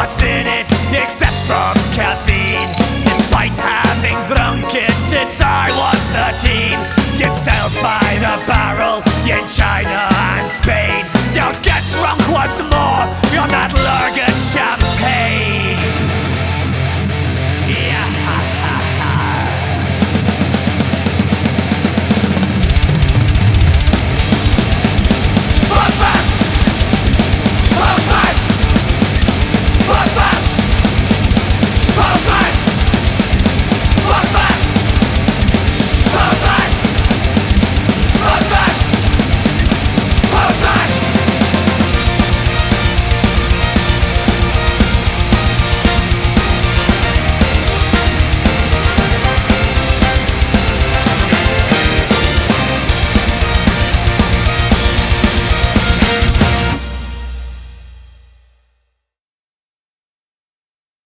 what's in it except from caffeine. Despite having drunk it since I was 13, it sells by the barrel in China and Spain. Now get drunk once more on that Lurgan champagne.